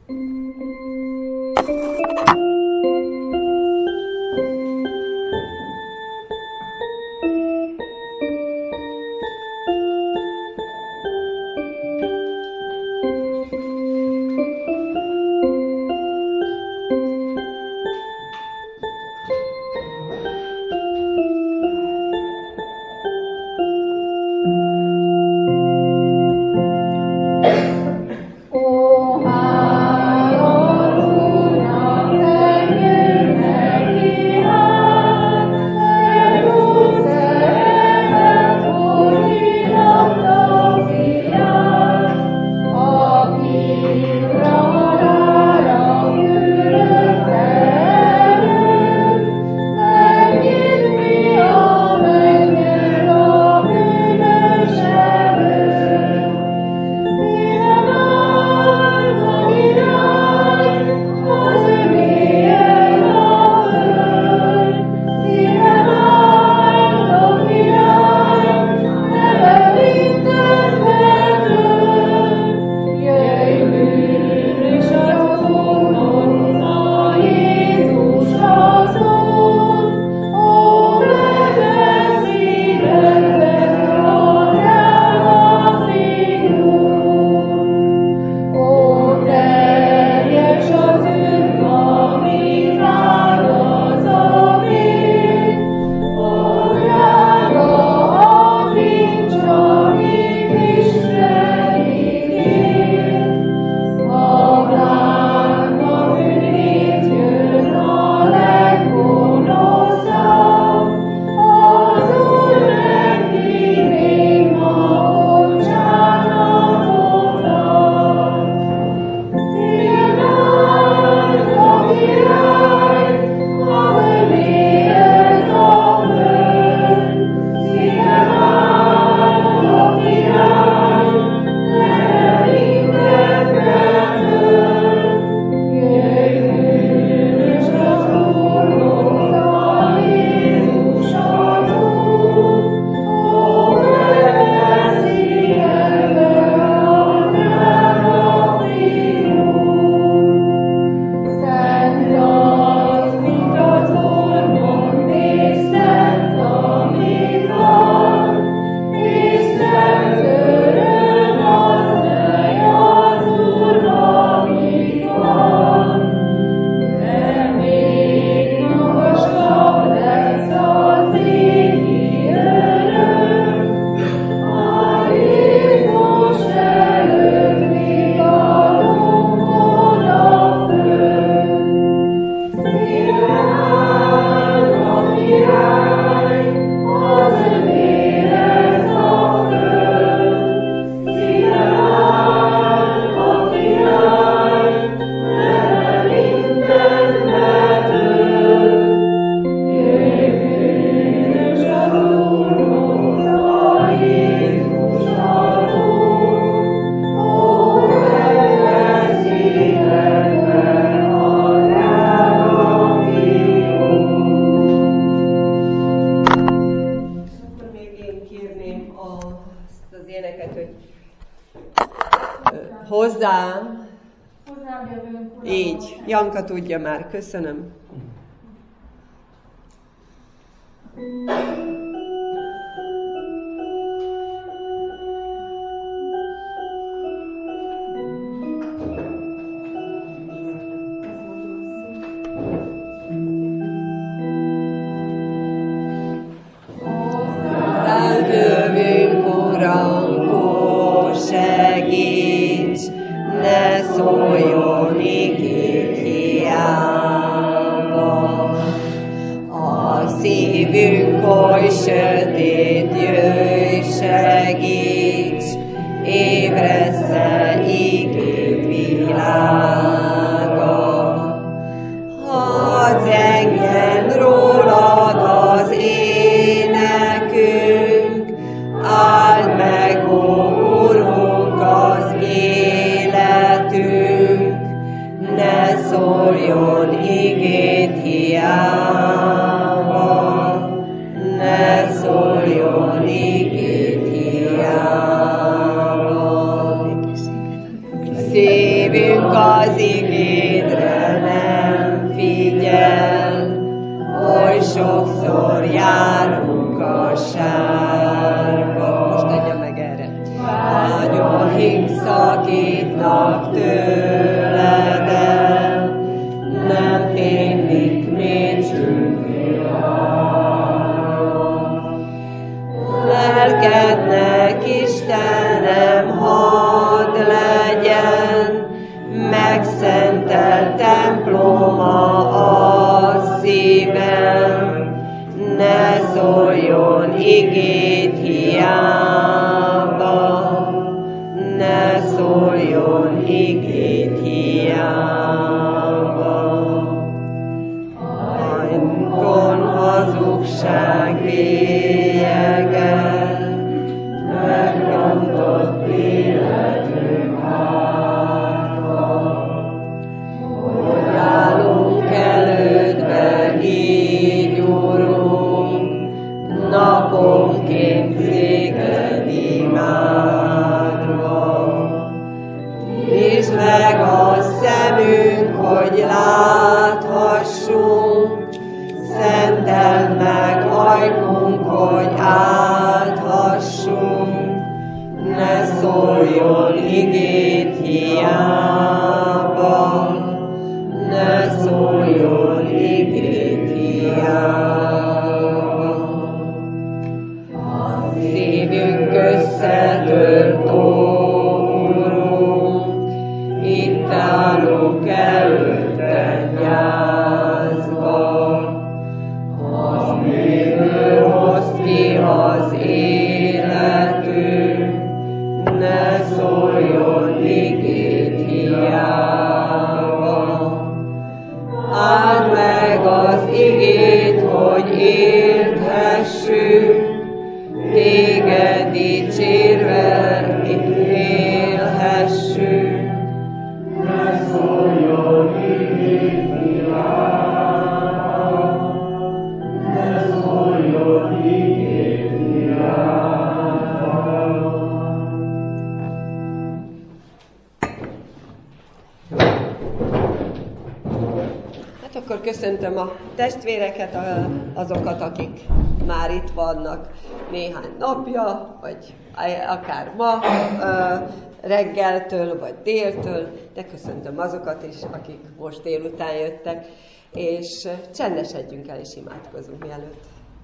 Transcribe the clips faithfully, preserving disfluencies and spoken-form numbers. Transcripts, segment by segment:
Hozzám. Így. Janka tudja már. Köszönöm. Szép szívünk az igédre nem figyel, oly sokszor járunk a sárba. Most adja meg erre. Vágyaink szakítnak tőled el, nem fénik mécsünk lelkednek, Istenem, hadd legyen megszentelt temploma a szívem, ne szóljon igéd hiába, ne szóljon igéd hiába. Ajnkon hazugság bélyegel, megrontott életünk árva, hogy állunk elődbe így, Urunk, naponként téged imádva. Nyisd meg a szemünk, hogy láthassunk, szenteld meg ajkunk, hogy áthassunk, ne szóljon igéd hiába, ne szóljon igéd hiába. A szívünk összetört, ó Urunk, itt állunk előtted gyászba. Az mélyből hozd ki az életünk, ne szóljon igéd hiába. Áld meg az igét, hogy élhessünk, téged dicsérve itt élhessünk, ne szóljon igéd hiába, ne szóljon igéd hiába. Hát akkor köszöntöm a testvéreket, azokat, akik már itt vannak néhány napja, vagy akár ma reggeltől, vagy déltől, de köszöntöm azokat is, akik most délután jöttek, és csendesedjünk el és imádkozunk mielőtt.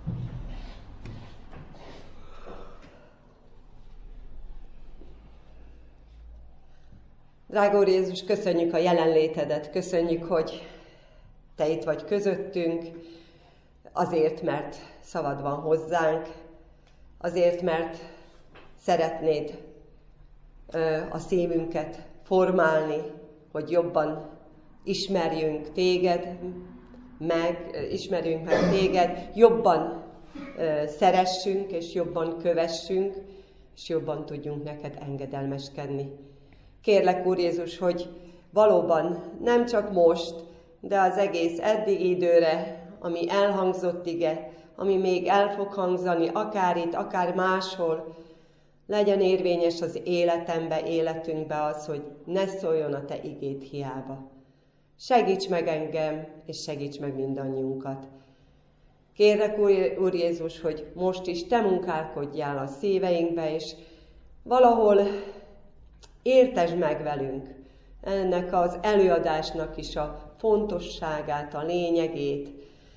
Drága Úr Jézus, köszönjük a jelenlétedet, köszönjük, hogy Te itt vagy közöttünk, azért, mert szavad van hozzánk, azért, mert szeretnéd a szívünket formálni, hogy jobban ismerjünk téged, meg, ismerjünk meg téged, jobban szeressünk, és jobban kövessünk, és jobban tudjunk neked engedelmeskedni. Kérlek, Úr Jézus, hogy valóban nem csak most, de az egész eddigi időre, ami elhangzott ige, ami még el fog hangzani, akár itt, akár máshol, legyen érvényes az életembe, életünkbe az, hogy ne szóljon a Te igéd hiába. Segíts meg engem, és segíts meg mindannyiunkat. Kérlek, Úr Jézus, hogy most is Te munkálkodjál a szíveinkbe, és valahol értesd meg velünk ennek az előadásnak is a fontosságát, a lényegét,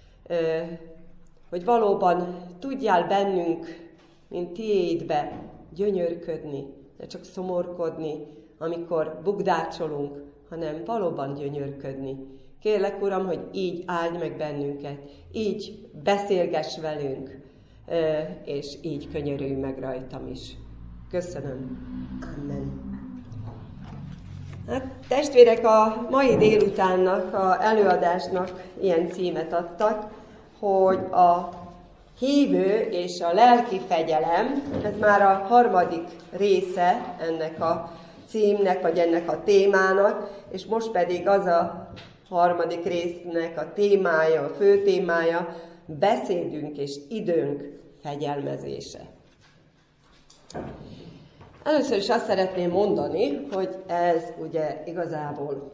hogy valóban tudjál bennünk, mint tiédbe gyönyörködni, ne csak szomorkodni, amikor bugdácsolunk, hanem valóban gyönyörködni. Kérlek, Uram, hogy így áldj meg bennünket, így beszélgess velünk, és így könyörülj meg rajtam is. Köszönöm. Amen. Hát, testvérek, a mai délutánnak, a előadásnak ilyen címet adtak, hogy a hívő és a lelki fegyelem, ez már a harmadik része ennek a címnek, vagy ennek a témának, és most pedig az a harmadik résznek a témája, a fő témája, beszédünk és időnk fegyelmezése. Először is azt szeretném mondani, hogy ez ugye igazából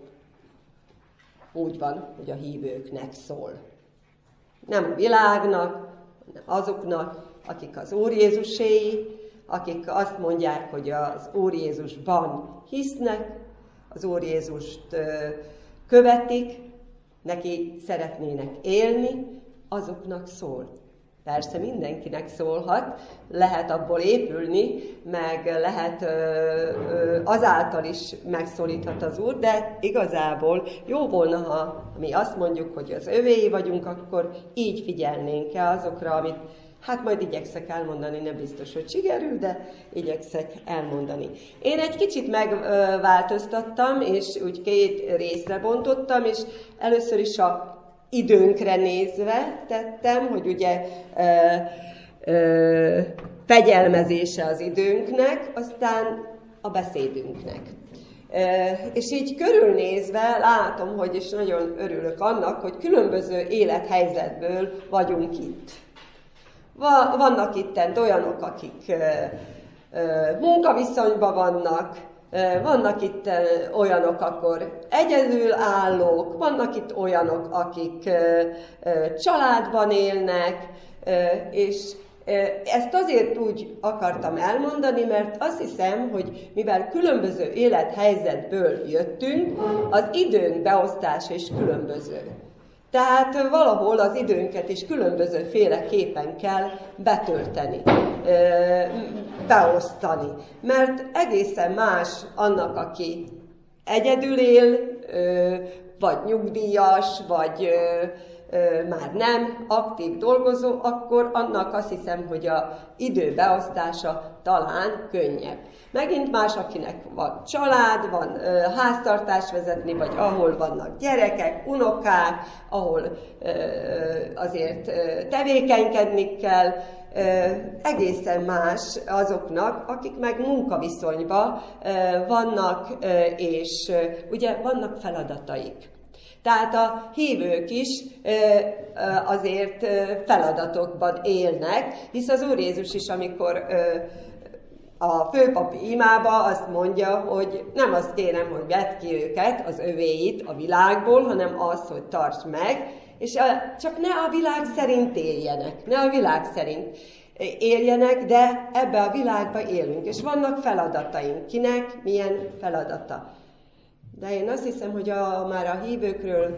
úgy van, hogy a hívőknek szól. Nem a világnak, hanem azoknak, akik az Úr Jézuséi, akik azt mondják, hogy az Úr Jézusban hisznek, az Úr Jézust követik, neki szeretnének élni, azoknak szól. Persze mindenkinek szólhat, lehet abból épülni, meg lehet azáltal is megszólíthat az Úr, de igazából jó volna, ha mi azt mondjuk, hogy az övéi vagyunk, akkor így figyelnénk el azokra, amit hát majd igyekszek elmondani, nem biztos, hogy sikerül, de igyekszek elmondani. Én egy kicsit megváltoztattam, és úgy két részre bontottam, és először is a időnkre nézve tettem, hogy ugye ö, ö, fegyelmezése az időnknek, aztán a beszédünknek. Ö, és így körülnézve látom, hogy és nagyon örülök annak, hogy különböző élethelyzetből vagyunk itt. Va, vannak itten olyanok, akik ö, ö, munkaviszonyban vannak, vannak itt olyanok, akkor egyedülállók, vannak itt olyanok, akik családban élnek, és ezt azért úgy akartam elmondani, mert azt hiszem, hogy mivel különböző élethelyzetből jöttünk, az időnk beosztása is különböző. Tehát valahol az időnket is különböző féleképpen kell betölteni, beosztani. Mert egészen más annak, aki egyedül él, vagy nyugdíjas, vagy már nem aktív dolgozó, akkor annak azt hiszem, hogy a idő beosztása talán könnyebb. Megint más, akinek van család, van ö, háztartás vezetni, vagy ahol vannak gyerekek, unokák, ahol ö, azért ö, tevékenykedni kell, ö, egészen más azoknak, akik meg munkaviszonyban ö, vannak, ö, és ö, ugye vannak feladataik. Tehát a hívők is azért feladatokban élnek, hisz az Úr Jézus is, amikor a főpapi imába azt mondja, hogy nem azt kérem, hogy vedd ki őket, az övéit a világból, hanem azt, hogy tartsd meg, és csak ne a világ szerint éljenek, ne a világ szerint éljenek, de ebbe a világba élünk, és vannak feladataink. Kinek milyen feladata? De én azt hiszem, hogy a, már a hívőkről,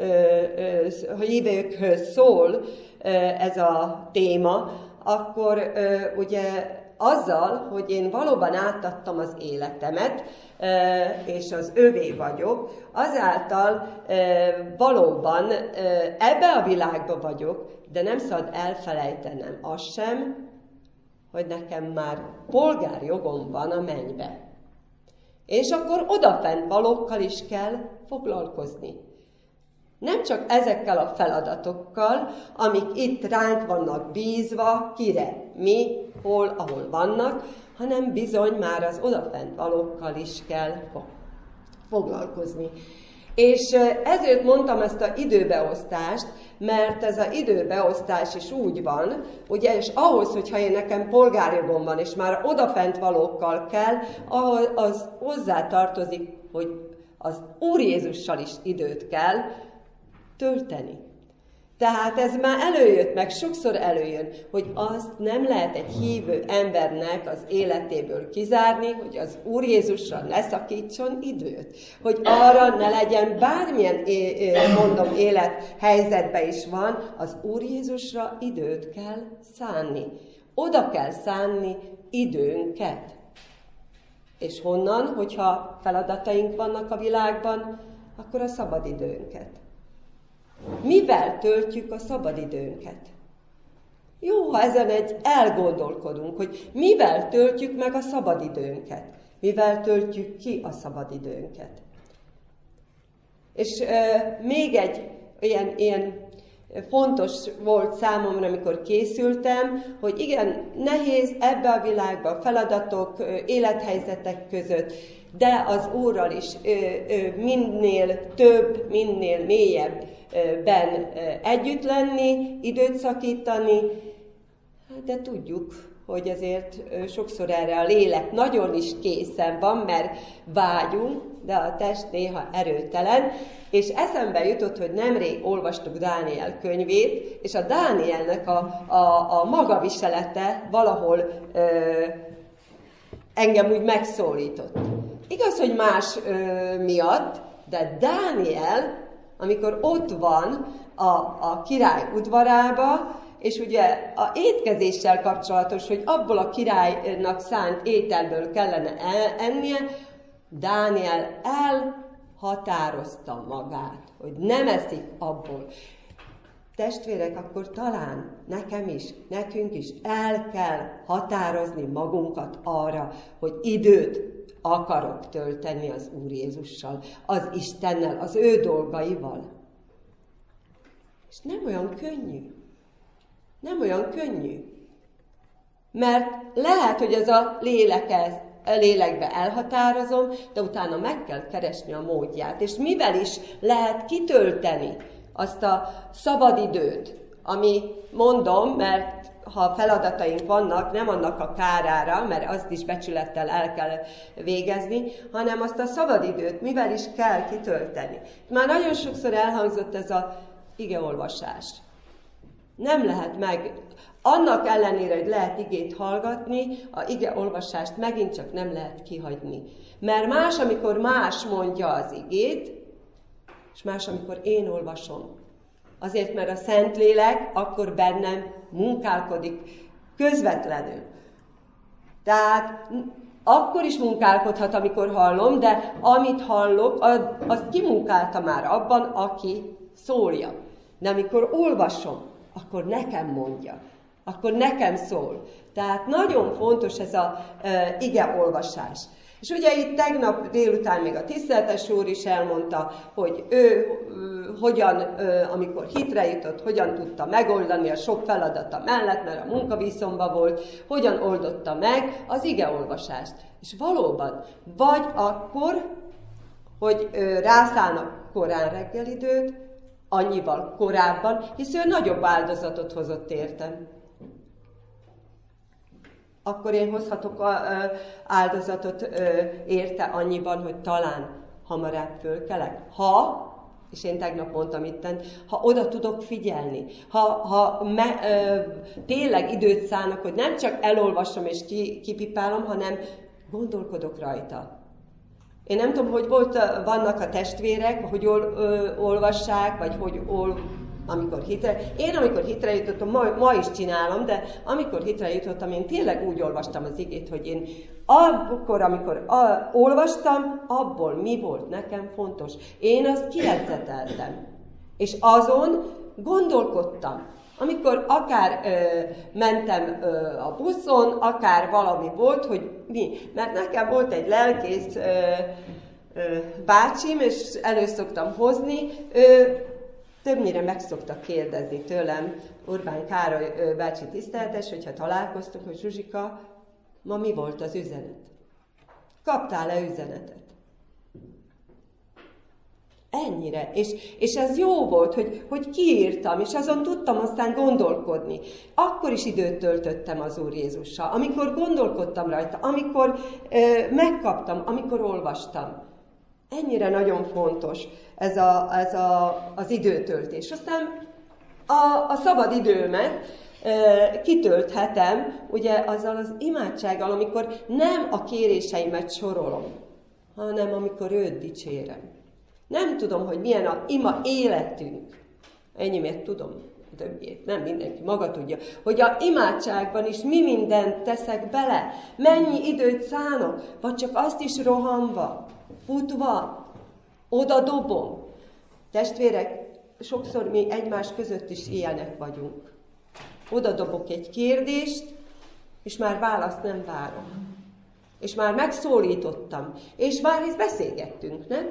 a hívőkhöz szól ez a téma, akkor ugye azzal, hogy én valóban átadtam az életemet, és az övé vagyok, azáltal valóban ebbe a világba vagyok, de nem szabad elfelejtenem azt sem, hogy nekem már polgárjogom van a mennybe. És akkor odafent valókkal is kell foglalkozni. Nem csak ezekkel a feladatokkal, amik itt ránk vannak bízva, kire, mi, hol, ahol vannak, hanem bizony már az odafent valókkal is kell foglalkozni. És ezért mondtam ezt az időbeosztást, mert ez az időbeosztás is úgy van, ugye, és ahhoz, hogyha én nekem polgárjogom van, és már odafent valókkal kell, ahhoz az hozzá tartozik, hogy az Úr Jézussal is időt kell tölteni. Tehát ez már előjött, meg sokszor előjön, hogy azt nem lehet egy hívő embernek az életéből kizárni, hogy az Úr Jézusra ne szakítson időt. Hogy arra ne legyen bármilyen, mondom, élethelyzetben is van, az Úr Jézusra időt kell szánni. Oda kell szánni időnket. És honnan, hogyha feladataink vannak a világban, akkor a szabadidőnket. Mivel töltjük a szabadidőnket? Jó, ha ezen egy elgondolkodunk, hogy mivel töltjük meg a szabadidőnket. Mivel töltjük ki a szabadidőnket. És e, még egy ilyen, ilyen fontos volt számomra, amikor készültem, hogy igen, nehéz ebbe a világba feladatok, élethelyzetek között, de az Úrral is ö, ö, minél több, minél mélyebben együtt lenni, időt szakítani, de tudjuk, hogy azért sokszor erre a lélek nagyon is készen van, mert vágyunk, de a test néha erőtelen, és eszembe jutott, hogy nemrég olvastuk Dániel könyvét, és a Dánielnek a, a, a magaviselete valahol ö, engem úgy megszólított. Igaz, hogy más ö, miatt, de Dániel, amikor ott van a, a király udvarába, és ugye a étkezéssel kapcsolatos, hogy abból a királynak szánt ételből kellene ennie, Dániel elhatározta magát, hogy nem eszik abból. Testvérek, akkor talán nekem is, nekünk is el kell határozni magunkat arra, hogy időt akarok tölteni az Úr Jézussal, az Istennel, az ő dolgaival. És nem olyan könnyű. Nem olyan könnyű. Mert lehet, hogy ez a lélek ez, a lélekbe elhatározom, de utána meg kell keresni a módját. És mivel is lehet kitölteni azt a szabadidőt, ami mondom, mert ha feladataink vannak, nem annak a kárára, mert azt is becsülettel el kell végezni, hanem azt a szabadidőt mivel is kell kitölteni. Már nagyon sokszor elhangzott ez az igeolvasás. Nem lehet meg, annak ellenére, hogy lehet igét hallgatni, a igeolvasást megint csak nem lehet kihagyni. Mert más, amikor más mondja az igét, és más, amikor én olvasom. Azért, mert a Szentlélek akkor bennem munkálkodik közvetlenül. Tehát akkor is munkálkodhat, amikor hallom, de amit hallok, azt kimunkálta már abban, aki szólja. De amikor olvasom, akkor nekem mondja, akkor nekem szól. Tehát nagyon fontos ez az e, igeolvasás. És ugye itt tegnap délután még a tiszteletes úr is elmondta, hogy ő ö, hogyan, ö, amikor hitre jutott, hogyan tudta megoldani a sok feladata mellett, mert a munkaviszonyban volt, hogyan oldotta meg az igeolvasást. És valóban, vagy akkor, hogy ö, rászállnak korán reggelidőt, annyival korábban, hisz ő nagyobb áldozatot hozott értem. Akkor én hozhatok áldozatot érte annyiban, hogy talán hamarabb fölkelek. Ha, és én tegnap mondtam itten, ha oda tudok figyelni, ha, ha me, ö, tényleg időt szánok, hogy nem csak elolvasom és ki, kipipálom, hanem gondolkodok rajta. Én nem tudom, hogy volt, vannak a testvérek, hogy ol, ö, olvassák, vagy hogy ol, amikor hitre. Én amikor hitre jutottam, ma, ma is csinálom, de amikor hitre jutottam, én tényleg úgy olvastam az igét, hogy én akkor, amikor a, olvastam, abból mi volt nekem fontos. Én azt kiedzeteltem. És azon gondolkodtam. Amikor akár ö, mentem ö, a buszon, akár valami volt, hogy mi. Mert nekem volt egy lelkész ö, ö, bácsim, és elő szoktam hozni, ö, többnyire meg szoktak kérdezni tőlem, Orbán Károly ö, bácsi tiszteletes, hogyha találkoztunk, hogy Zsuzsika, ma mi volt az üzenet? Kaptál-e üzenetet? Ennyire. És, és ez jó volt, hogy, hogy kiírtam, és azon tudtam aztán gondolkodni. Akkor is időt töltöttem az Úr Jézussal, amikor gondolkodtam rajta, amikor ö, megkaptam, amikor olvastam. Ennyire nagyon fontos ez, a, ez a, az időtöltés. Aztán a, a szabad időmet e, kitölthetem, ugye azzal az imádsággal, amikor nem a kéréseimet sorolom, hanem amikor őt dicsérem. Nem tudom, hogy milyen a ima életünk. Ennyimet tudom, többiét, nem mindenki maga tudja, hogy a imádságban is mi mindent teszek bele, mennyi időt szánok, vagy csak azt is rohanva, futva, oda dobom. Testvérek, sokszor mi egymás között is ilyenek vagyunk. Oda dobok egy kérdést, és már választ nem várom. És már megszólítottam, és már is beszélgettünk, nem?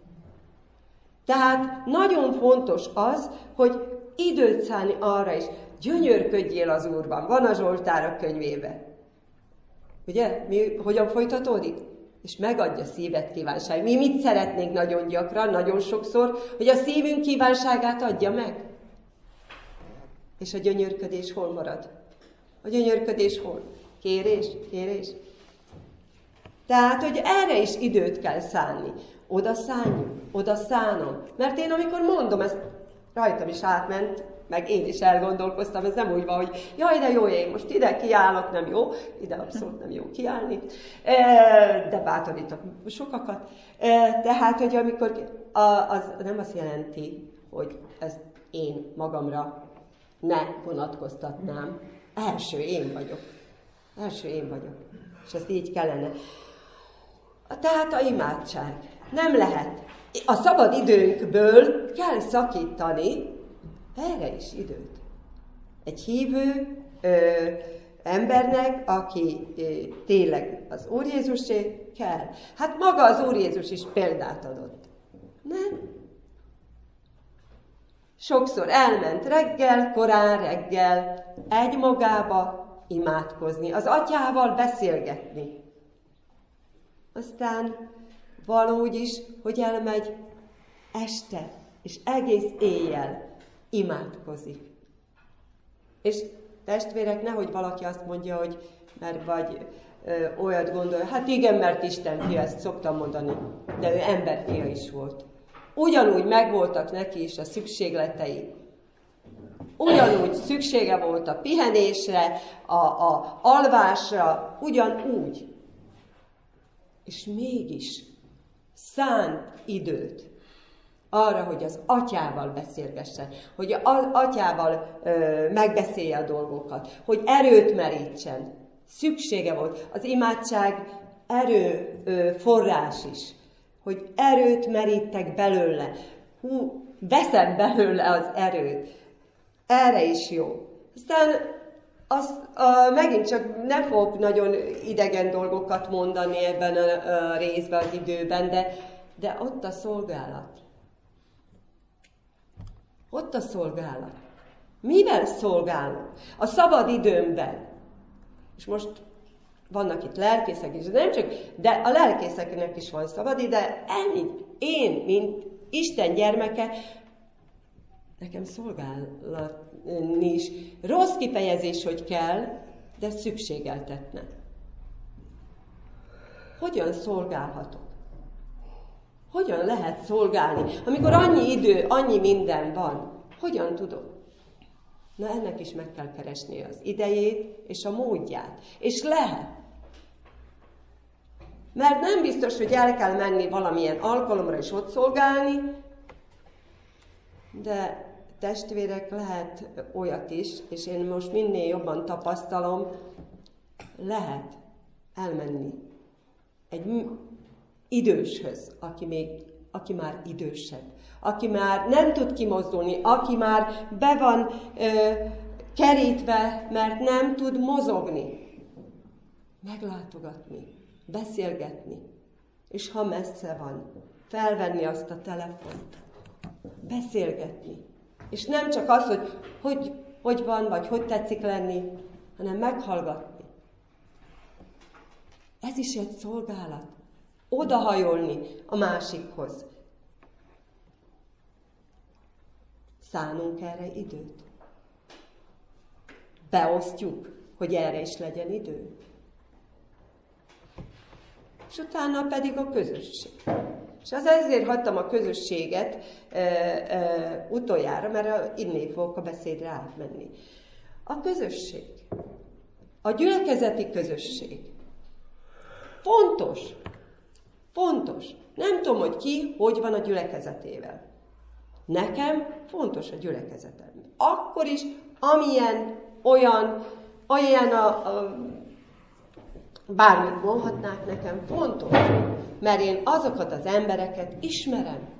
Tehát nagyon fontos az, hogy időt szállni arra is, gyönyörködjél az Úrban. Van a Zsoltárok könyvében. Ugye? Mi, hogyan folytatódik? És megadja szíved kívánság. Mi mit szeretnénk nagyon gyakran, nagyon sokszor, hogy a szívünk kívánságát adja meg. És a gyönyörködés hol marad? A gyönyörködés hol? Kérés, kérés. Tehát, hogy erre is időt kell szánni. Oda szánjuk, oda szánom. Mert én amikor mondom, ez rajtam is átment, meg én is elgondolkoztam, ez nem úgy van, hogy jaj, de jó, én most ide kiállok, nem jó, ide abszolút nem jó kiállni, de bátorítok sokakat. Tehát, hogy amikor, az nem azt jelenti, hogy ezt én magamra ne vonatkoztatnám. Első én vagyok. Első én vagyok. És ezt így kellene. Tehát a imádság. Nem lehet. A szabad időnkből kell szakítani erre is időt. Egy hívő ö, embernek, aki ö, tényleg az Úr Jézusé kell. Hát maga az Úr Jézus is példát adott. Nem? Sokszor elment reggel, korán reggel, egy magába imádkozni, az atyával beszélgetni. Aztán valahogy is, hogy elmegy este, és egész éjjel imádkozik. És testvérek, nehogy valaki azt mondja, hogy mert vagy ö, olyat gondolja, hát igen, mert Isten fia, ezt szoktam mondani, de ő emberfia is volt. Ugyanúgy megvoltak neki is a szükségletei. Ugyanúgy szüksége volt a pihenésre, a, a alvásra, ugyanúgy. És mégis szánt időt arra, hogy az atyával beszélgessen, hogy az atyával ö, megbeszélje a dolgokat, hogy erőt merítsen. Szüksége volt. Az imádság erő ö, forrás is, hogy erőt merítek belőle. Hú, veszem belőle az erőt. Erre is jó. Aztán azt, uh, megint csak nem fogok nagyon idegen dolgokat mondani ebben a uh, részben, az időben, de, de ott a szolgálat. Ott a szolgálat. Mivel szolgálok? A szabad időmben. És most vannak itt lelkészek is, de nem csak, de a lelkészeknek is van szabad ide. Ennyi. Én, mint Isten gyermeke, nekem szolgálni is. Rossz kifejezés, hogy kell, de szükségeltetne. Hogyan szolgálhatok? Hogyan lehet szolgálni? Amikor annyi idő, annyi minden van, hogyan tudok? Na, ennek is meg kell keresni az idejét és a módját. És lehet. Mert nem biztos, hogy el kell menni valamilyen alkalomra és ott szolgálni, de testvérek, lehet olyat is, és én most minél jobban tapasztalom, lehet elmenni egy időshöz, aki, még, aki már idősebb, aki már nem tud kimozdulni, aki már be van ö, kerítve, mert nem tud mozogni. Meglátogatni, beszélgetni, és ha messze van, felvenni azt a telefont, beszélgetni. És nem csak az, hogy hogy, hogy van, vagy hogy tetszik lenni, hanem meghallgatni. Ez is egy szolgálat. Odahajolni a másikhoz. Szánunk erre időt. Beosztjuk, hogy erre is legyen idő. És utána pedig a közösség. És az ezért hagytam a közösséget e, e, utoljára, mert innét fogok a beszédre átmenni. A közösség. A gyülekezeti közösség. Fontos. Fontos. Nem tudom, hogy ki, hogy van a gyülekezetével. Nekem fontos a gyülekezetem. Akkor is, amilyen, olyan, olyan a, a bármit mondhatnák nekem, fontos. Mert én azokat az embereket ismerem.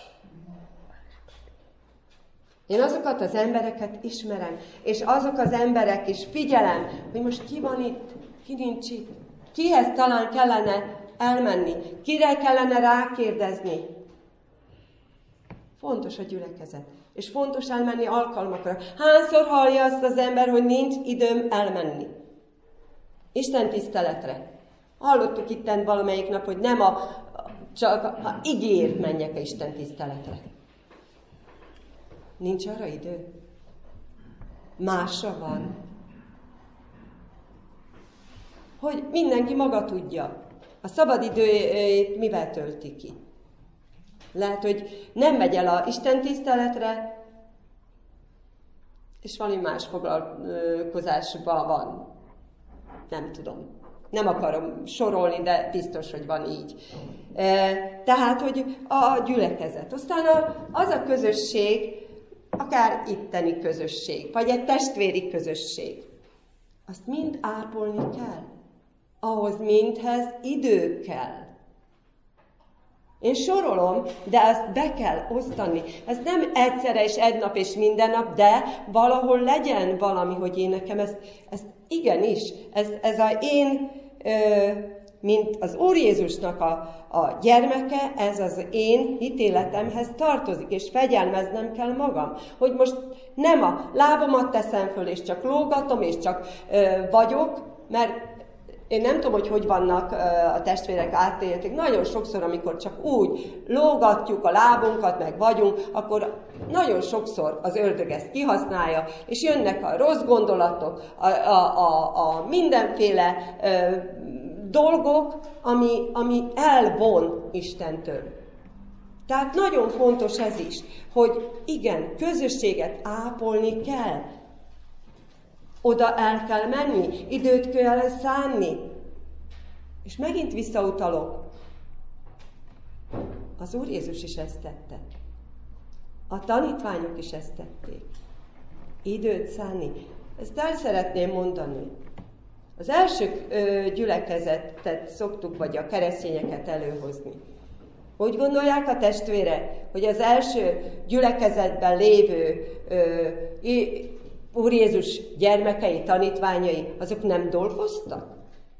Én azokat az embereket ismerem, és azok az emberek is figyelem, hogy most ki van itt, ki nincs itt. Kihez talán kellene elmenni, kire kellene rákérdezni. Fontos a gyülekezet, és fontos elmenni alkalmakra. Hányszor hallja azt az ember, hogy nincs időm elmenni? Isten tiszteletre. Hallottuk itten valamelyik nap, hogy nem a, csak ha ígér, menjek a Isten tiszteletre. Nincs arra idő. Másra van. hogy mindenki maga tudja. A szabadidőjét mivel tölti ki? Lehet, hogy nem megy el a Isten tiszteletre, és valami más foglalkozásban van. Nem tudom. Nem akarom sorolni, de biztos, hogy van így. Tehát, hogy a gyülekezet. Aztán az a közösség, akár itteni közösség, vagy egy testvéri közösség, azt mind ápolni kell. Ahhoz mindhez idő kell. Én sorolom, de ezt be kell osztani. Ez nem egyszerre és egy nap és minden nap, de valahol legyen valami, hogy én nekem ezt, ezt igenis, ez, ez a én, mint az Úr Jézusnak a, a gyermeke, ez az én hitéletemhez tartozik, és fegyelmeznem kell magam. Hogy most nem a lábamat teszem föl, és csak lógatom, és csak vagyok, mert én nem tudom, hogy hogy vannak a testvérek átélték. Nagyon sokszor, amikor csak úgy lógatjuk a lábunkat, meg vagyunk, akkor nagyon sokszor az ördög ezt kihasználja, és jönnek a rossz gondolatok, a, a, a, a mindenféle ö, dolgok, ami, ami elvon Istentől. Tehát nagyon fontos ez is, hogy igen, közösséget ápolni kell. Oda el kell menni, időt kell szánni. És megint visszautalok. Az Úr Jézus is ezt tette. A tanítványok is ezt tették. Időt szánni. Ezt el szeretném mondani. Az első gyülekezetet szoktuk, vagy a keresztényeket előhozni. Úgy gondolják a testvére, hogy az első gyülekezetben lévő ö, Úr Jézus gyermekei, tanítványai, azok nem dolgoztak?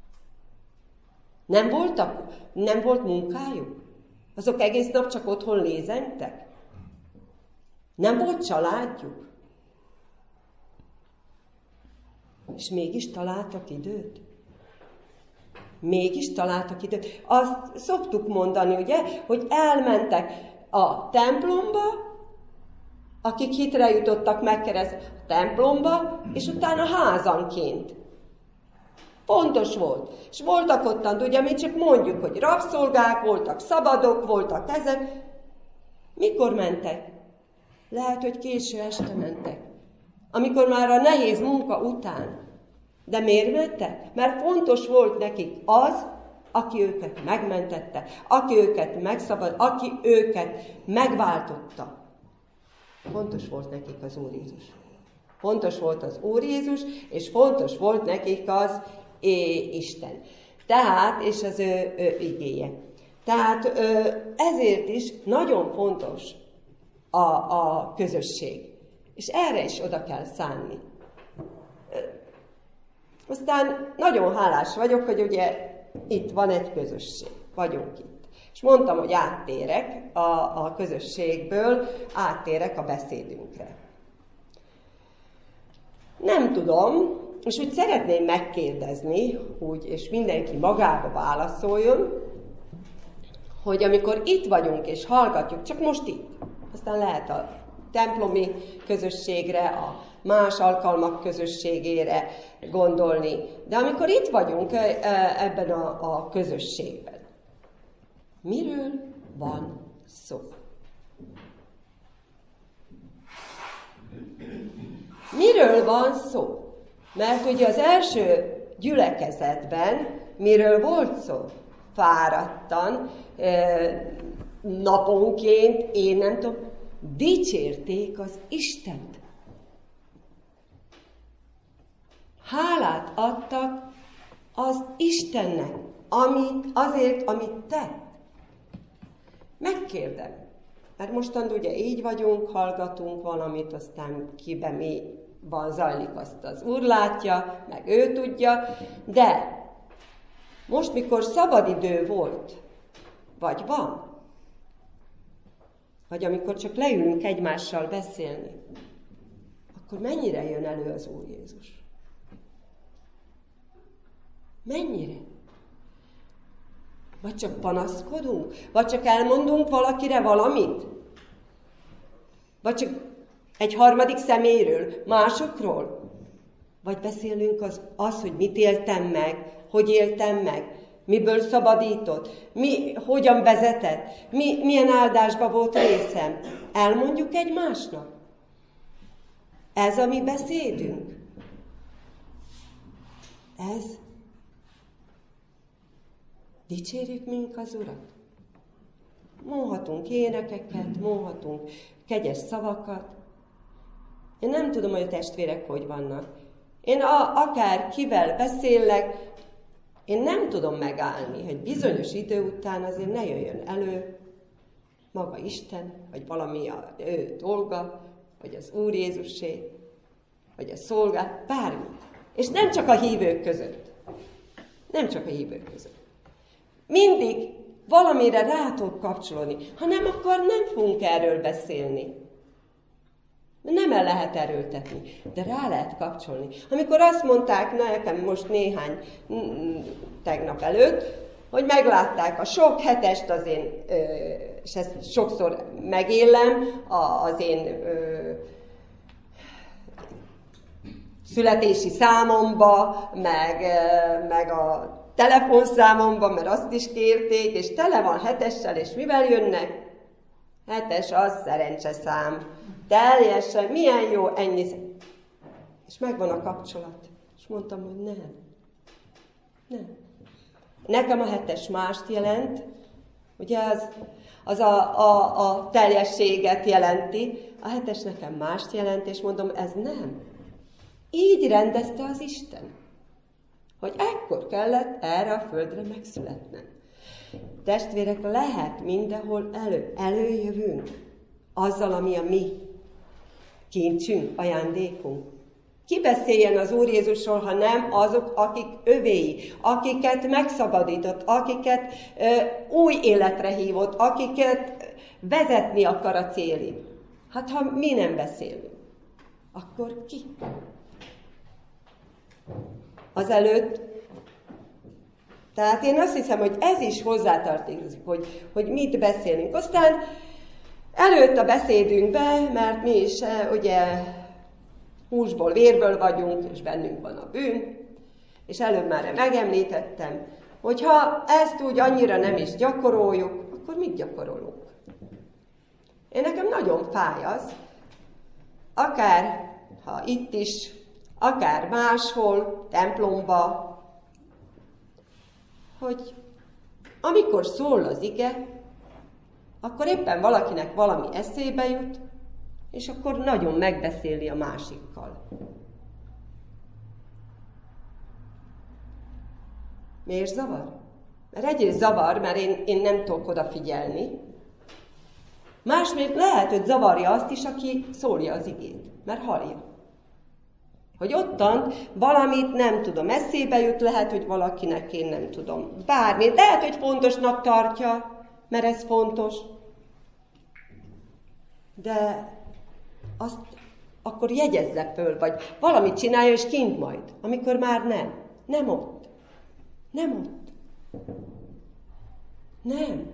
Nem voltak? Nem volt munkájuk? Azok egész nap csak otthon lézengtek? Nem volt családjuk? És mégis találtak időt? Mégis találtak időt. Azt szoktuk mondani, ugye, hogy elmentek a templomba, akik hitre jutottak, megkereszt a templomba, és utána házanként. Pontos volt. És voltak ottan, ugye mi csak mondjuk, hogy rabszolgák voltak, szabadok voltak ezek. Mikor mentek? Lehet, hogy késő este mentek. Amikor már a nehéz munka után. De miért mentek? Mert fontos volt nekik az, aki őket megmentette, aki őket megszabad, aki őket megváltotta. Fontos volt nekik az Úr Jézus. Fontos volt az Úr Jézus, és fontos volt nekik az é, Isten. Tehát, és az ő, ő igéje. Tehát ezért is nagyon fontos a, a közösség. És erre is oda kell szánni. Aztán nagyon hálás vagyok, hogy ugye itt van egy közösség. Vagyunk itt. És mondtam, hogy áttérek a, a közösségből, áttérek a beszédünkre. Nem tudom, és úgy szeretném megkérdezni, úgy, és mindenki magába válaszoljon, hogy amikor itt vagyunk és hallgatjuk, csak most itt, aztán lehet a templomi közösségre, a más alkalmak közösségére gondolni, de amikor itt vagyunk ebben a, a közösségben, miről van szó? Miről van szó? Mert ugye az első gyülekezetben miről volt szó? Fáradtan, naponként, én nem tudom, dicsérték az Istent. Hálát adtak az Istennek, amit, azért, amit tett. Megkérdem, mert mostan ugye így vagyunk, hallgatunk valamit, aztán kiben mi van zajlik, azt az Úr látja, meg ő tudja, de most, mikor szabadidő volt, vagy van, vagy amikor csak leülünk egymással beszélni, akkor mennyire jön elő az Úr Jézus? Mennyire? Vagy csak panaszkodunk? Vagy csak elmondunk valakire valamit? Vagy csak egy harmadik személyről, másokról? Vagy beszélünk az, az, hogy mit éltem meg, hogy éltem meg, miből szabadított, mi, hogyan vezetett, mi, milyen áldásba volt részem. Elmondjuk egymásnak? Ez a mi beszédünk? Ez? Dicsérjük mink az Urat? Mondhatunk énekeket, mondhatunk kegyes szavakat. Én nem tudom, hogy a testvérek hogy vannak. Én a, akár kivel beszélek, én nem tudom megállni, hogy bizonyos idő után azért ne jöjjön elő maga Isten, vagy valami a ő dolga, vagy az Úr Jézusé, vagy a szolgál, bármit. És nem csak a hívők között. Nem csak a hívők között. Mindig valamire rá tudok kapcsolódni. Ha nem, akkor nem fogunk erről beszélni. Nem el lehet erőltetni, de rá lehet kapcsolni. Amikor azt mondták nekem most néhány tegnap előtt, hogy meglátták a sok hetest az én, és ezt sokszor megélem, az én születési számomba, meg, meg a telefonszámomba, mert azt is kérték, és tele van hetessel, és mivel jönnek? Hetes az szerencseszám. Teljesen, milyen jó, ennyi. És megvan a kapcsolat. És mondtam, hogy nem. Nem. Nekem a hetes mást jelent, ugye az, az a, a, a teljességet jelenti, a hetes nekem mást jelent, és mondom, ez nem. Így rendezte az Isten, hogy ekkor kellett erre a földre megszületnem. Testvérek, lehet mindenhol elő, előjövünk azzal, ami a mi kincsünk, ajándékunk. Ki beszéljen az Úr Jézusról, ha nem azok, akik övéi, akiket megszabadított, akiket ö, új életre hívott, akiket vezetni akar a célig. Hát ha mi nem beszélünk, akkor ki? Azelőtt, tehát én azt hiszem, hogy ez is hozzátartozik, hogy, hogy mit beszélünk. Aztán előtt a beszédünkbe, mert mi is ugye húsból, vérből vagyunk, és bennünk van a bűn, és előbb már megemlítettem, hogy ha ezt úgy annyira nem is gyakoroljuk, akkor mit gyakorolunk? Én nekem nagyon fáj az, akár ha itt is, akár máshol, templomba, hogy amikor szól az ige, akkor éppen valakinek valami eszébe jut, és akkor nagyon megbeszéli a másikkal. Miért zavar? Mert egyrészt zavar, mert én, én nem tudok odafigyelni. Másrészt lehet, hogy zavarja azt is, aki szólja az igét, mert hallja. Hogy ottan valamit nem tudom, eszébe jut, lehet, hogy valakinek én nem tudom. Bármi, lehet, hogy fontosnak tartja, mert ez fontos. De azt akkor jegyezze föl, vagy valamit csinálja, és kint majd, amikor már nem. Nem ott. Nem ott. Nem.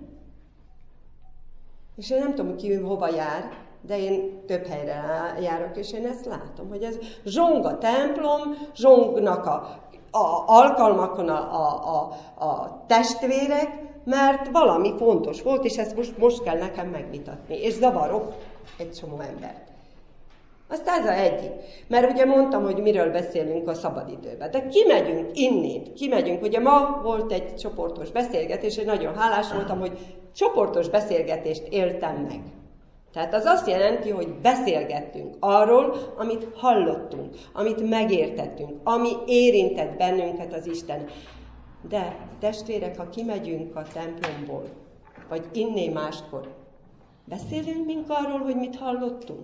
És én nem tudom, ki hova jár, de én több helyre járok, és én ezt látom, hogy ez zsong a templom, zsongnak a, a alkalmakon a, a, a, a testvérek, mert valami fontos volt, és ezt most, most kell nekem megvitatni, és zavarok egy csomó embert. Aztán ez a egyik. Mert ugye mondtam, hogy miről beszélünk a szabadidőben. De kimegyünk innét, kimegyünk. Ugye ma volt egy csoportos beszélgetés, és nagyon hálás voltam, hogy csoportos beszélgetést éltem meg. Tehát az azt jelenti, hogy beszélgettünk arról, amit hallottunk, amit megértettünk, ami érintett bennünket az Isten. De testvérek, ha kimegyünk a templomból, vagy inné máskor, beszélünk mink arról, hogy mit hallottunk?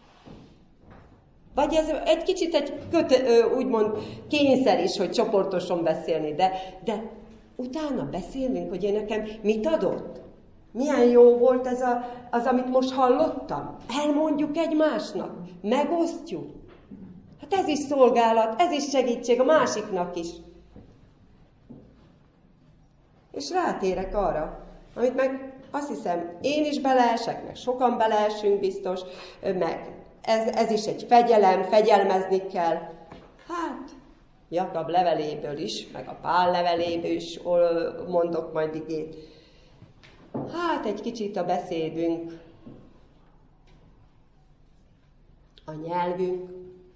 Vagy ez egy kicsit egy köte, úgymond kényszer is, hogy csoportosan beszélni, de, de utána beszélünk, hogy én nekem mit adott? Milyen jó volt ez a, az, amit most hallottam? Elmondjuk egymásnak, megosztjuk. Hát ez is szolgálat, ez is segítség a másiknak is. És rátérek arra, amit meg azt hiszem, én is beleesek, meg sokan beleesünk biztos, meg ez, ez is egy fegyelem, fegyelmezni kell. Hát, Jakab leveléből is, meg a Pál leveléből is mondok majd igét. Hát egy kicsit a beszédünk, a nyelvünk.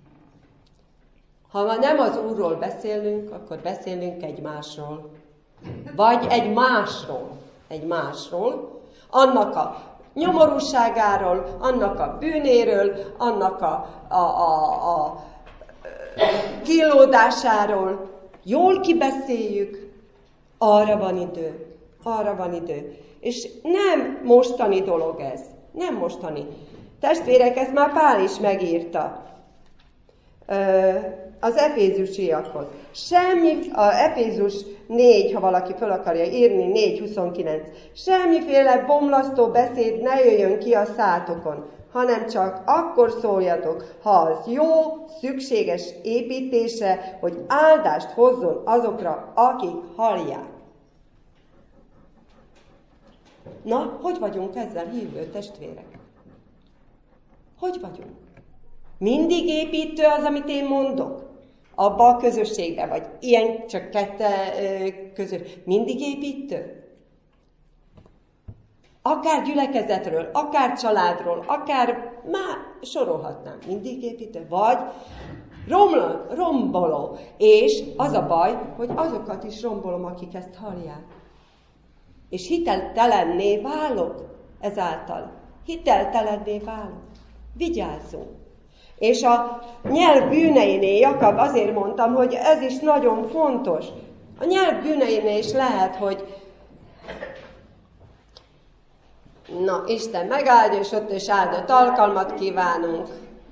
Ha nem az Úrról beszélünk, akkor beszélünk egymásról. Vagy egy másról. Egy másról. Annak a nyomorúságáról, annak a bűnéről, annak a, a, a, a kínlódásáról. Jól kibeszéljük, arra van idő. Arra van idő. És nem mostani dolog ez. Nem mostani. Testvérek, ezt már Pál is megírta az efézusiakhoz. Semmi, a Efézus négy, ha valaki fel akarja írni, négy huszonkilenc. Semmiféle bomlasztó beszéd ne jöjjön ki a szátokon, hanem csak akkor szóljatok, ha az jó, szükséges építése, hogy áldást hozzon azokra, akik hallják. Na, hogy vagyunk ezzel, hívő testvérek? Hogy vagyunk? Mindig építő az, amit én mondok? Abba a közösségbe, vagy ilyen csak kette közös. Mindig építő? Akár gyülekezetről, akár családról, akár már sorolhatnám. Mindig építő? Vagy romló, romboló. És az a baj, hogy azokat is rombolom, akik ezt hallják. És hiteltelenné válok ezáltal. Hiteltelenné válok. Vigyázzunk! És a nyelv bűneinél, Jakab, azért mondtam, hogy ez is nagyon fontos. A nyelv bűneinél is lehet, hogy na, Isten megáldja, és ott is áldott alkalmat kívánunk.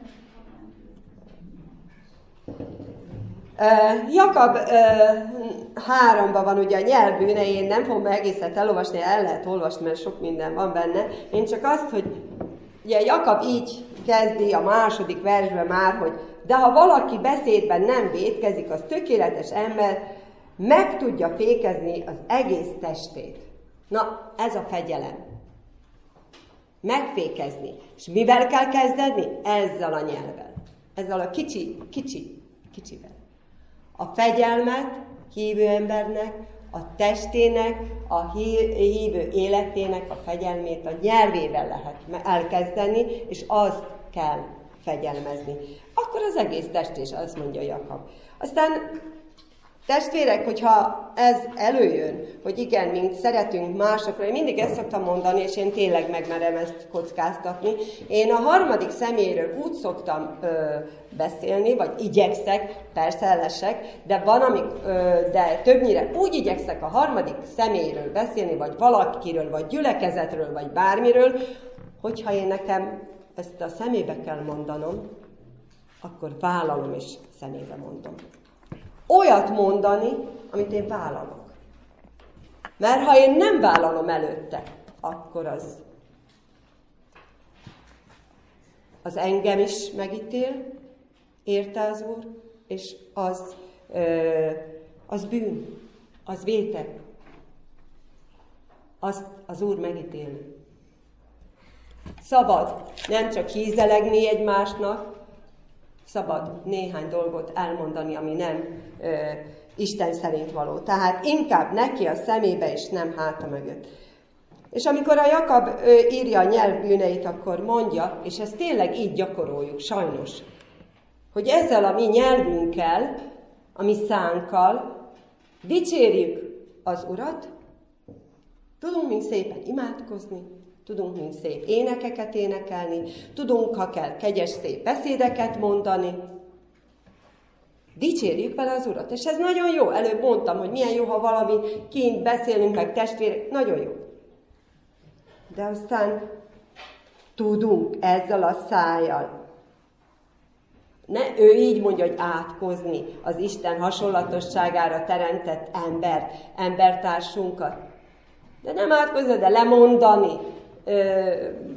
Uh, Jakab uh, háromban van ugye a nyelv bűnei, én nem fogom egészet elolvasni, el lehet olvasni, mert sok minden van benne. Én csak azt, hogy ugye Jakab így kezdi a második versben már, hogy de ha valaki beszédben nem vétkezik, az tökéletes ember meg tudja fékezni az egész testét. Na, ez a fegyelem. Megfékezni. És mivel kell kezdeni? Ezzel a nyelvvel. Ezzel a kicsi, kicsi, kicsivel. A fegyelmet hívő embernek, a testének, a hívő életének a fegyelmét a nyelvével lehet elkezdeni, és azt kell fegyelmezni. Akkor az egész test is, azt mondja Jakab. Aztán testvérek, hogyha ez előjön, hogy igen, mint szeretünk másokra, én mindig ezt szoktam mondani, és én tényleg megmerem ezt kockáztatni. Én a harmadik személyről úgy szoktam ö, beszélni, vagy igyekszek, persze ellesek, de van, amik, ö, de többnyire úgy igyekszek a harmadik személyről beszélni, vagy valakiről, vagy gyülekezetről, vagy bármiről, hogyha én nekem ezt a szemébe kell mondanom, akkor vállalom és szemébe mondom. Olyat mondani, amit én vállalok. Mert ha én nem vállalom előtte, akkor az az engem is megítél, érte az Úr, és az, ö, az bűn, az vétek. Azt az Úr megítéli. Szabad nem csak hízelegni egymásnak, szabad néhány dolgot elmondani, ami nem ö, Isten szerint való. Tehát inkább neki a szemébe, és nem háta mögött. És amikor a Jakab ö, írja a nyelv bűneit, akkor mondja, és ezt tényleg így gyakoroljuk, sajnos, hogy ezzel a mi nyelvünkkel, a mi szánkkal dicsérjük az Urat, tudunk még szépen imádkozni, tudunk még szép énekeket énekelni, tudunk, ha kell, kegyes szép beszédeket mondani. Dicsérjük vele az Urat. És ez nagyon jó. Előbb mondtam, hogy milyen jó, ha valami kint beszélünk, meg testvérek. Nagyon jó. De aztán tudunk ezzel a szájjal. Ne, ő így mondja, hogy átkozni az Isten hasonlatosságára teremtett embert, embertársunkat. De nem átkozni, de lemondani, ö,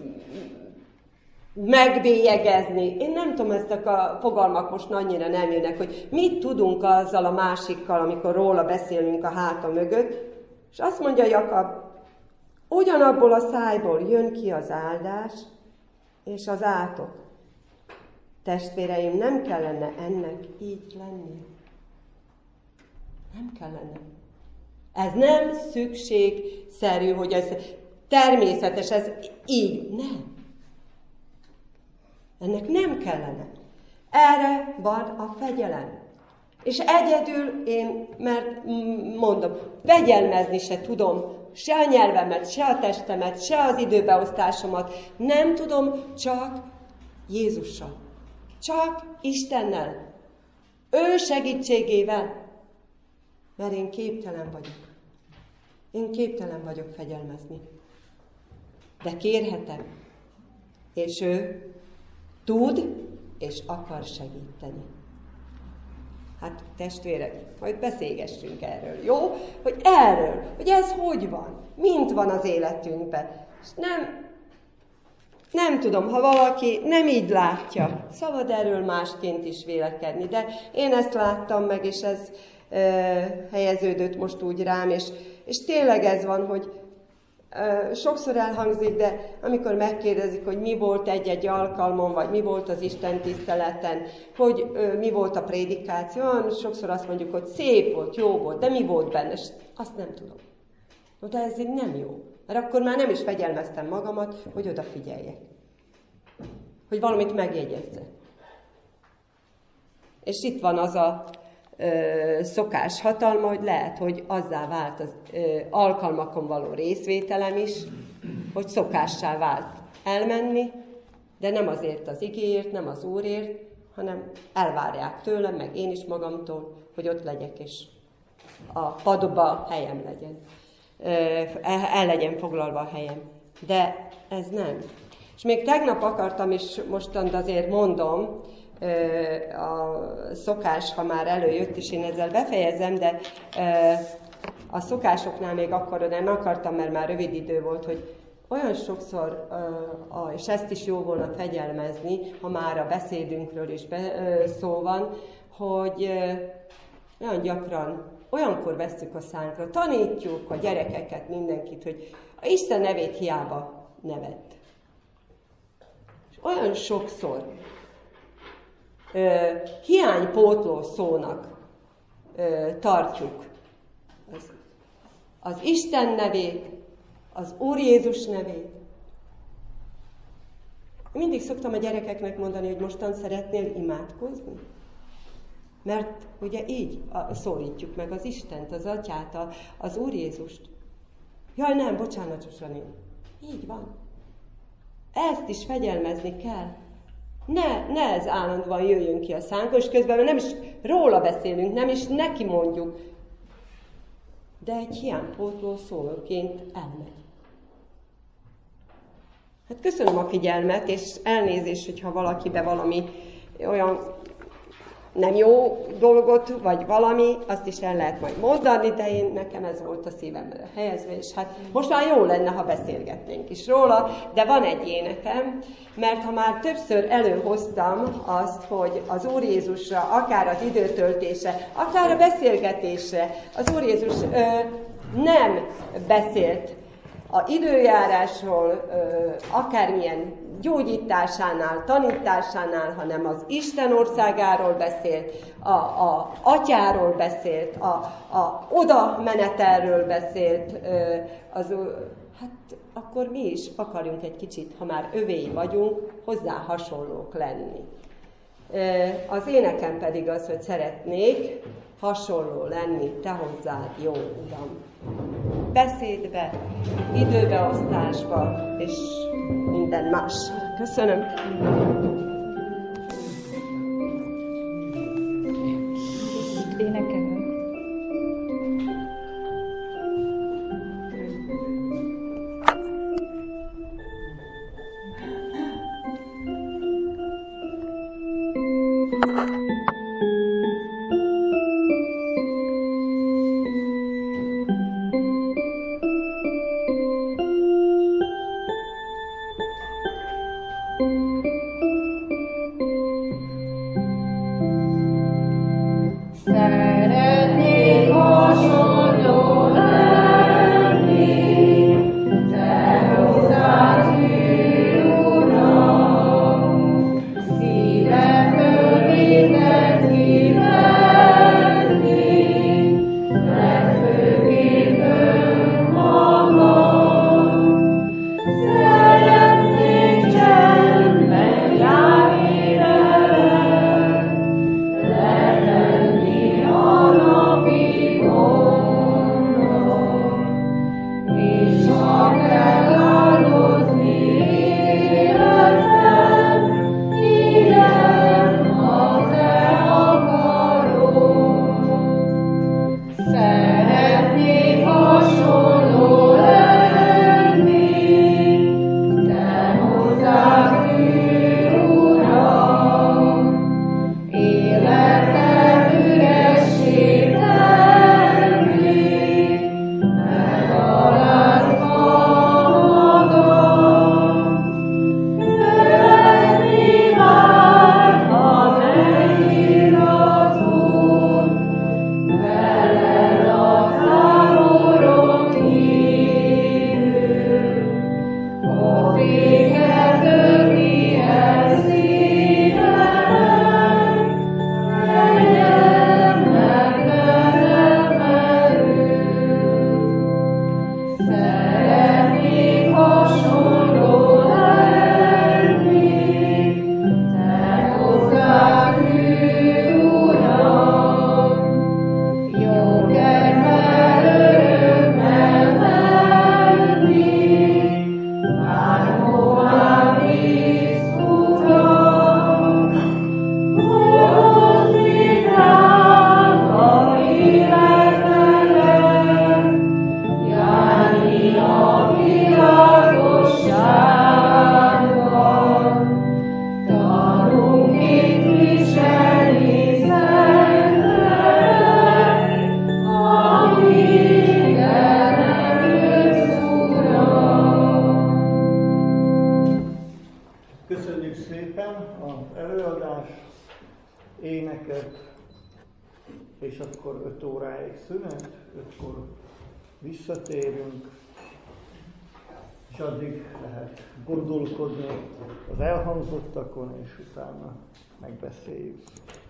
megbélyegezni. Én nem tudom, ezek a fogalmak most annyira nem jönnek, hogy mit tudunk azzal a másikkal, amikor róla beszélünk a háta mögött. És azt mondja Jakab, ugyanabból a szájból jön ki az áldás és az átok. Testvéreim, nem kellene ennek így lennie. Nem kellene. Ez nem szükségszerű, hogy ez természetes, ez így. Nem. Ennek nem kellene. Erre van a fegyelem. És egyedül én, mert mondom, fegyelmezni se tudom, se a nyelvemet, se a testemet, se az időbeosztásomat. Nem tudom, csak Jézussal. Csak Istennel. Ő segítségével. Mert én képtelen vagyok. Én képtelen vagyok fegyelmezni. De kérhetem. És ő tud és akar segíteni. Hát testvérek, majd beszélgessünk erről, jó? Hogy erről, hogy ez hogy van, mint van az életünkben. És nem, nem tudom, ha valaki nem így látja, szabad erről másként is vélekedni, de én ezt láttam meg, és ez e, helyeződött most úgy rám, és, és tényleg ez van, hogy sokszor elhangzik, de amikor megkérdezik, hogy mi volt egy-egy alkalmon, vagy mi volt az Isten tiszteleten, hogy mi volt a prédikáció, sokszor azt mondjuk, hogy szép volt, jó volt, de mi volt benne, és azt nem tudom. No, de ez így nem jó, mert akkor már nem is fegyelmeztem magamat, hogy odafigyeljek. Hogy valamit megjegyezzek. És itt van az a szokás hatalma, hogy lehet, hogy azzá vált az ö, alkalmakon való részvételem is, hogy szokássá vált elmenni, de nem azért az igéért, nem az Úrért, hanem elvárják tőlem, meg én is magamtól, hogy ott legyek, és a padba helyem legyen. Ö, el legyen foglalva a helyem. De ez nem. És még tegnap akartam, és mostant azért mondom, a szokás, ha már előjött, és én ezzel befejezem, de a szokásoknál még akkor nem akartam, mert már rövid idő volt, hogy olyan sokszor, és ezt is jó volna fegyelmezni, ha már a beszédünkről is szó van, hogy nagyon gyakran olyankor vesszük a szánkra, tanítjuk a gyerekeket, mindenkit, hogy a Isten nevét hiába neved. És olyan sokszor Uh, hiánypótló szónak uh, tartjuk az, az Isten nevét, az Úr Jézus nevét. Mindig szoktam a gyerekeknek mondani, hogy mostan szeretnél imádkozni. Mert ugye így szólítjuk meg az Istent, az Atyát, a, az Úr Jézust. Jaj, nem, bocsánat, Zsuzsani. Így van. Ezt is fegyelmezni kell. Ne, ne ez állandóan jöjjön ki a szánkon, és közben nem is róla beszélünk, nem is neki mondjuk. De egy hiánypótló szóként elmegy. Hát köszönöm a figyelmet, és elnézést, hogyha valakibe valami olyan nem jó dolgot, vagy valami, azt is el lehet majd mondani, de én, nekem ez volt a szívemre helyezve, és hát most már jó lenne, ha beszélgetnénk is róla, de van egy énekem, mert ha már többször előhoztam azt, hogy az Úr Jézusra, akár az időtöltése, akár a beszélgetésre, az Úr Jézus ö, nem beszélt a időjárásról, ö, akármilyen gyógyításánál, tanításánál, hanem az Isten országáról beszélt, a, a atyáról beszélt, a, a oda menetelről beszélt, az, hát akkor mi is akarjunk egy kicsit, ha már övéi vagyunk, hozzá hasonlók lenni. Az énekem pedig az, hogy szeretnék hasonló lenni te hozzád, jó Uram. Beszédbe, időbeosztásba, és minden más. Köszönöm. Énekelünk. Köszönjük szépen az előadást, éneket, és akkor öt óráig szünet, ötkor visszatérünk, és addig lehet gondolkodni az elhangzottakon, és utána megbeszéljük.